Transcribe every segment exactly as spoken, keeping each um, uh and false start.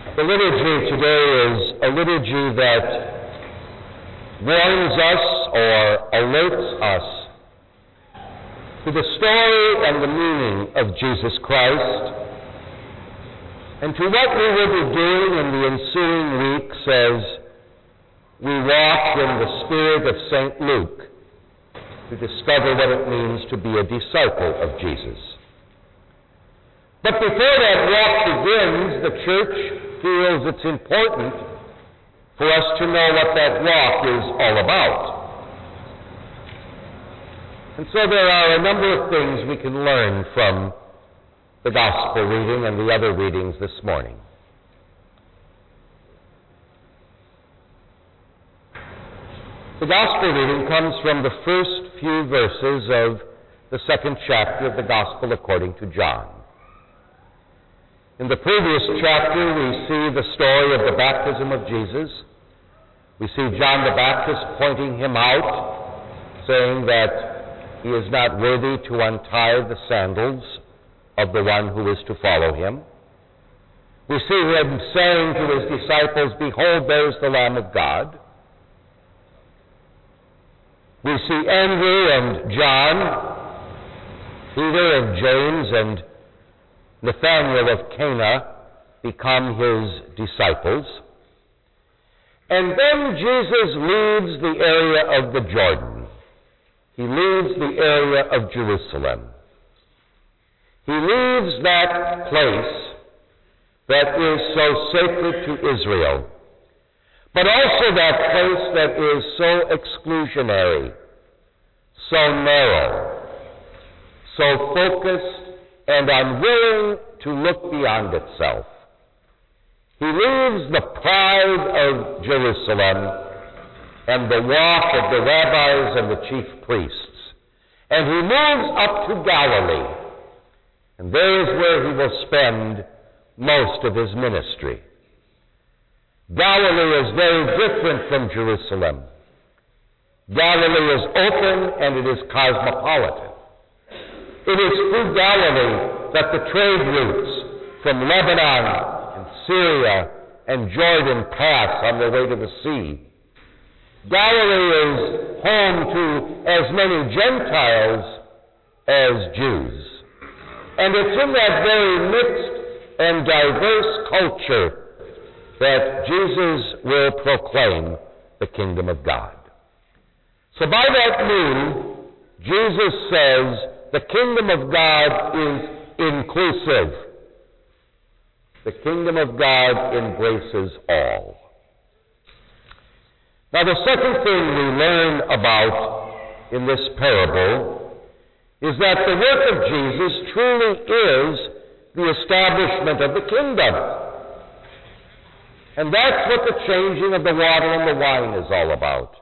The liturgy today is a liturgy that warns us or alerts us to the story and the meaning of Jesus Christ, and to what we will be doing in the ensuing weeks as we walk in the spirit of Saint Luke to discover what it means to be a disciple of Jesus. But before that walk begins, the Church feels it's important for us to know what that walk is all about. And so there are a number of things we can learn from the Gospel reading and the other readings this morning. The Gospel reading comes from the first few verses of the second chapter of the Gospel according to John. In the previous chapter, we see the story of the baptism of Jesus. We see John the Baptist pointing him out, saying that he is not worthy to untie the sandals of the one who is to follow him. We see him saying to his disciples, "Behold, there is the Lamb of God." We see Andrew and John, Peter and James and Nathanael of Cana become his disciples. And then Jesus leaves the area of the Jordan. He leaves the area of Jerusalem. He leaves that place that is so sacred to Israel, but also that place that is so exclusionary, so narrow, so focused, and unwilling to look beyond itself. He leaves the pride of Jerusalem and the walk of the rabbis and the chief priests, and he moves up to Galilee, and there is where he will spend most of his ministry. Galilee is very different from Jerusalem. Galilee is open and it is cosmopolitan. It is through Galilee that the trade routes from Lebanon and Syria and Jordan pass on their way to the sea. Galilee is home to as many Gentiles as Jews. And it's in that very mixed and diverse culture that Jesus will proclaim the kingdom of God. So by that move, Jesus says the kingdom of God is inclusive. The kingdom of God embraces all. Now, the second thing we learn about in this parable is that the work of Jesus truly is the establishment of the kingdom. And that's what the changing of the water and the wine is all about.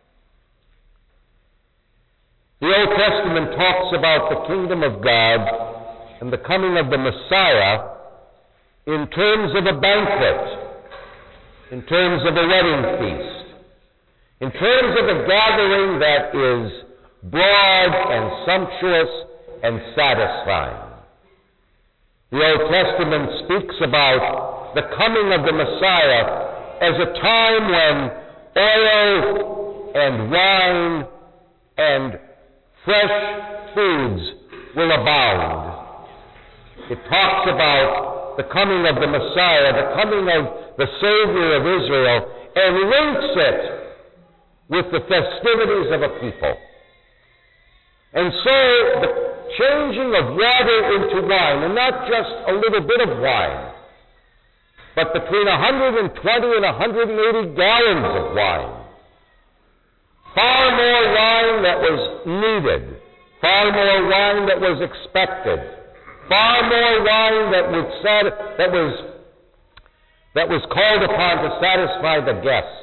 The Old Testament talks about the kingdom of God and the coming of the Messiah in terms of a banquet, in terms of a wedding feast, in terms of a gathering that is broad and sumptuous and satisfying. The Old Testament speaks about the coming of the Messiah as a time when oil and wine and fresh foods will abound. It talks about the coming of the Messiah, the coming of the Savior of Israel, and links it with the festivities of a people. And so the changing of water into wine, and not just a little bit of wine, but between one hundred twenty and one hundred eighty gallons of wine. Far more wine that was needed, far more wine that was expected, far more wine that would sat- that was that was called upon to satisfy the guests.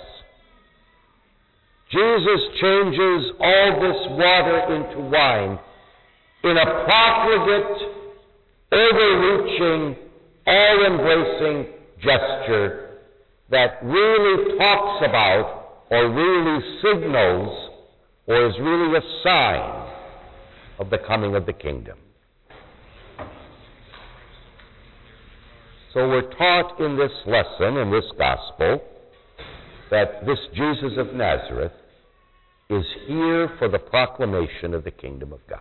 Jesus changes all this water into wine in a profligate, overreaching, all-embracing gesture that really talks about or really signals or is really a sign of the coming of the kingdom. So we're taught in this lesson, in this gospel, that this Jesus of Nazareth is here for the proclamation of the kingdom of God.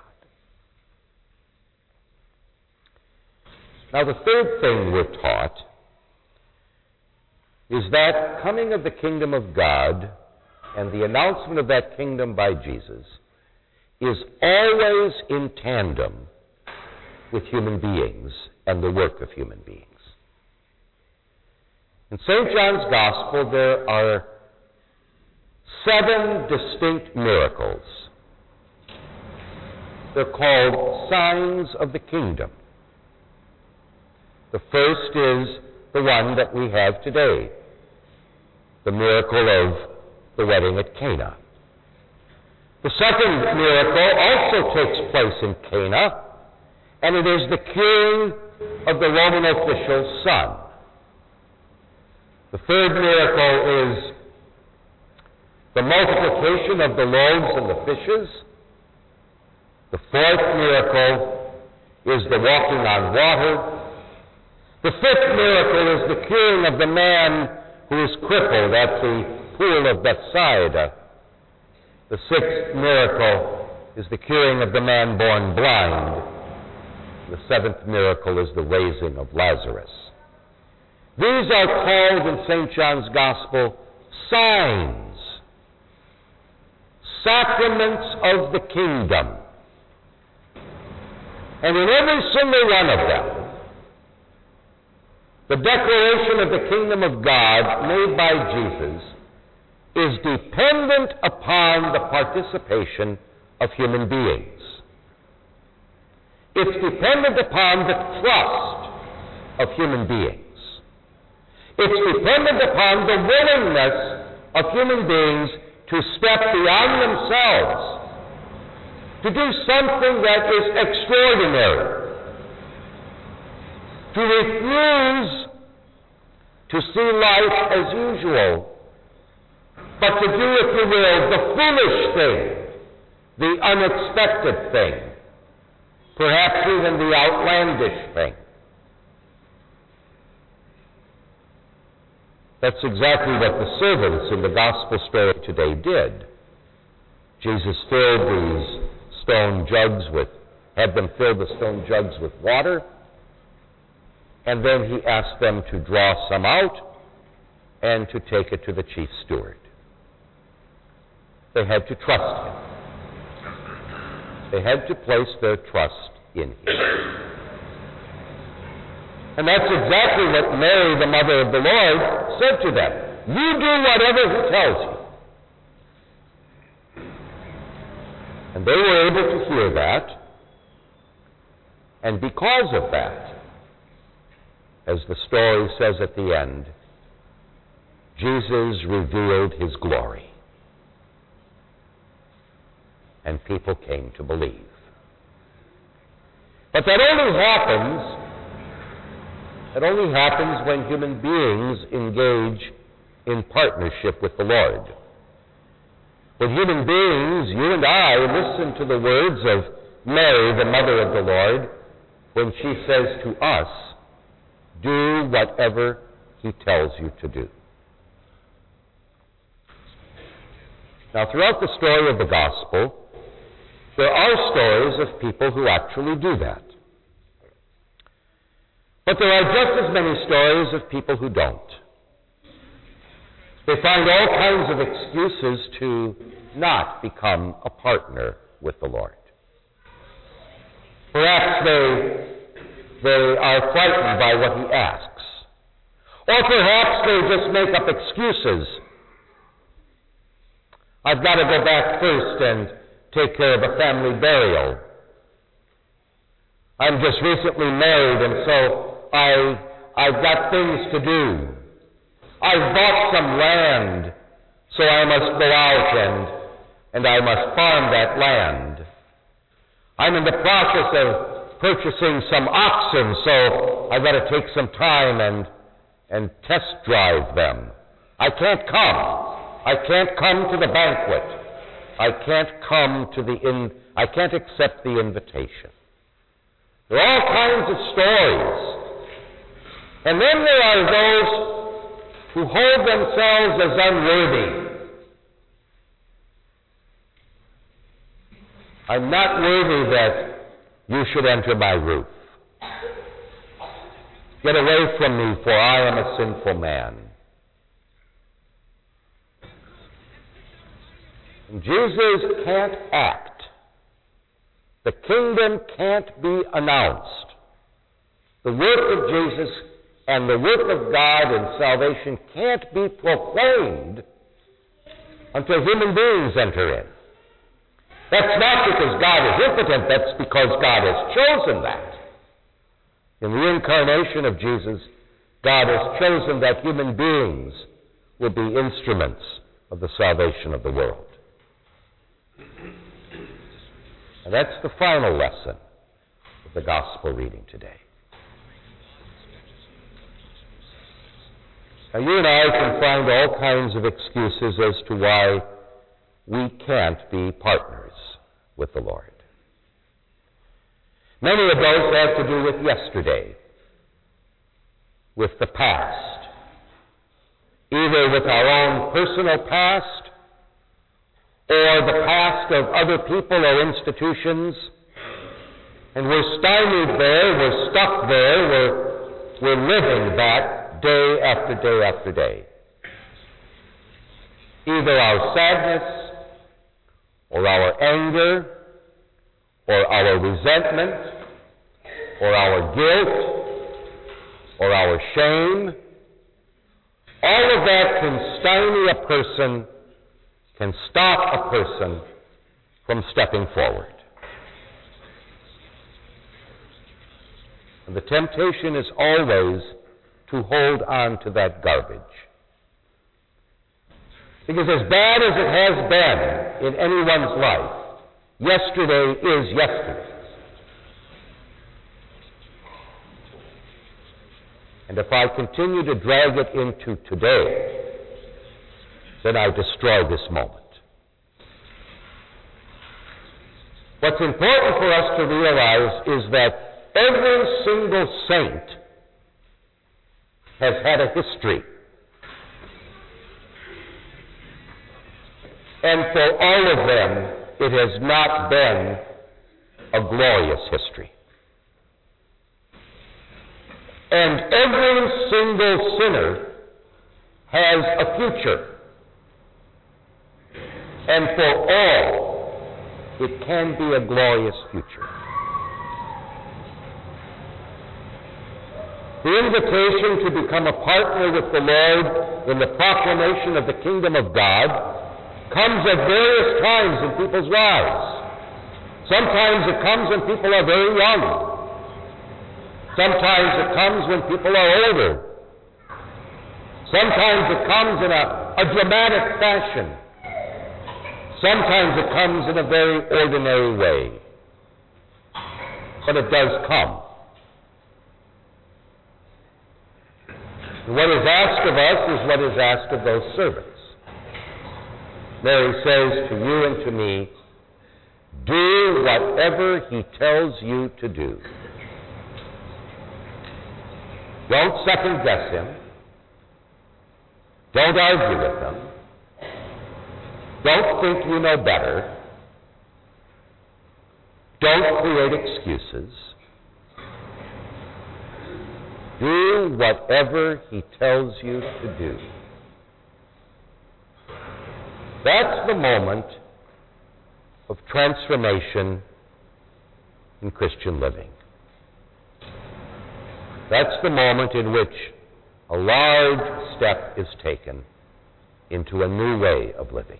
Now, the third thing we're taught is that coming of the kingdom of God and the announcement of that kingdom by Jesus is always in tandem with human beings and the work of human beings. In Saint John's Gospel, there are seven distinct miracles. They're called signs of the kingdom. The first is the one that we have today, the miracle of the wedding at Cana. The second miracle also takes place in Cana, and it is the curing of the Roman official's son. The third miracle is the multiplication of the loaves and the fishes. The fourth miracle is the walking on water. The fifth miracle is the curing of the man who is crippled at the pool of Bethsaida. The sixth miracle is the curing of the man born blind. The seventh miracle is the raising of Lazarus. These are called in Saint John's Gospel signs, sacraments of the kingdom. And in every single one of them, the declaration of the kingdom of God made by Jesus is dependent upon the participation of human beings. It's dependent upon the trust of human beings. It's dependent upon the willingness of human beings to step beyond themselves, to do something that is extraordinary, to refuse to see life as usual, but to do, if you will, the foolish thing, the unexpected thing, perhaps even the outlandish thing. That's exactly what the servants in the gospel story today did. Jesus filled these stone jugs with, had them fill the stone jugs with water, and then he asked them to draw some out and to take it to the chief steward. They had to trust him. They had to place their trust in him. And that's exactly what Mary, the mother of the Lord, said to them. You do whatever he tells you. And they were able to hear that. And because of that, as the story says at the end, Jesus revealed his glory. And people came to believe. But that only happens It only happens when human beings engage in partnership with the Lord. When human beings, you and I, listen to the words of Mary, the mother of the Lord, when she says to us, do whatever he tells you to do. Now, throughout the story of the gospel, there are stories of people who actually do that. But there are just as many stories of people who don't. They find all kinds of excuses to not become a partner with the Lord. Perhaps they, they are frightened by what he asks. Or perhaps they just make up excuses. I've got to go back first and take care of a family burial. I'm just recently married, and so I, I've got things to do. I've bought some land, so I must go out and, and I must farm that land. I'm in the process of purchasing some oxen, so I've got to take some time and, and test drive them. I can't come. I can't come to the banquet. I can't come to the in, I can't accept the invitation. There are all kinds of stories And then there are those who hold themselves as unworthy. I'm not worthy that you should enter my roof. Get away from me, for I am a sinful man. And Jesus can't act. The kingdom can't be announced. The work of Jesus and the work of God in salvation can't be proclaimed until human beings enter in. That's not because God is impotent, that's because God has chosen that. In the incarnation of Jesus, God has chosen that human beings will be instruments of the salvation of the world. And that's the final lesson of the gospel reading today. Now, you and I can find all kinds of excuses as to why we can't be partners with the Lord. Many of those have to do with yesterday, with the past, either with our own personal past or the past of other people or institutions, and we're stymied there, we're stuck there, we're, we're living that day after day after day. Either our sadness or our anger or our resentment or our guilt or our shame, all of that can stymie a person, can stop a person from stepping forward. And the temptation is always to hold on to that garbage. Because as bad as it has been in anyone's life, yesterday is yesterday. And if I continue to drag it into today, then I destroy this moment. What's important for us to realize is that every single saint has had a history. And for all of them, it has not been a glorious history. And every single sinner has a future. And for all, it can be a glorious future. The invitation to become a partner with the Lord in the proclamation of the kingdom of God comes at various times in people's lives. Sometimes it comes when people are very young. Sometimes it comes when people are older. Sometimes it comes in a, a dramatic fashion. Sometimes it comes in a very ordinary way. But it does come. And what is asked of us is what is asked of those servants. Mary says to you and to me, do whatever he tells you to do. Don't second guess him. Don't argue with him. Don't think you know better. Don't create excuses. Do whatever he tells you to do. That's the moment of transformation in Christian living. That's the moment in which a large step is taken into a new way of living.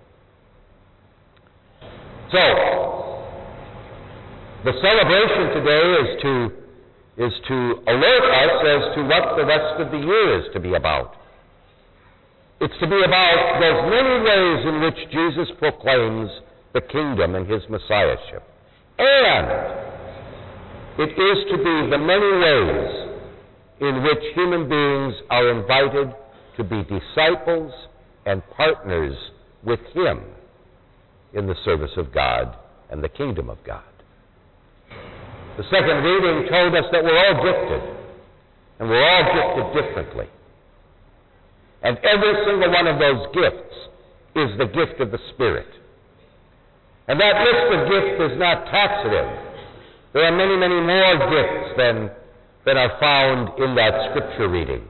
So, the celebration today is to, is to alert us as to what the rest of the year is to be about. It's to be about those many ways in which Jesus proclaims the kingdom and his messiahship. And it is to be the many ways in which human beings are invited to be disciples and partners with him in the service of God and the kingdom of God. The second reading told us that we're all gifted, And we're all gifted differently. And every single one of those gifts is the gift of the Spirit. And that list of gifts is not taxative. There are many, many more gifts than, than are found in that scripture reading.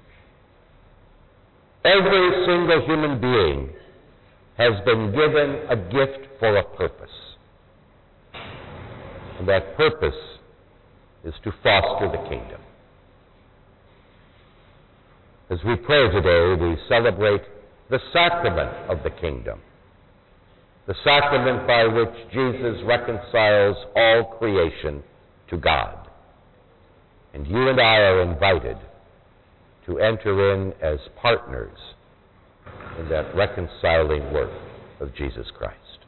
Every single human being has been given a gift for a purpose. And that purpose is to foster the kingdom. As we pray today, we celebrate the sacrament of the kingdom, the sacrament by which Jesus reconciles all creation to God. And you and I are invited to enter in as partners in that reconciling work of Jesus Christ.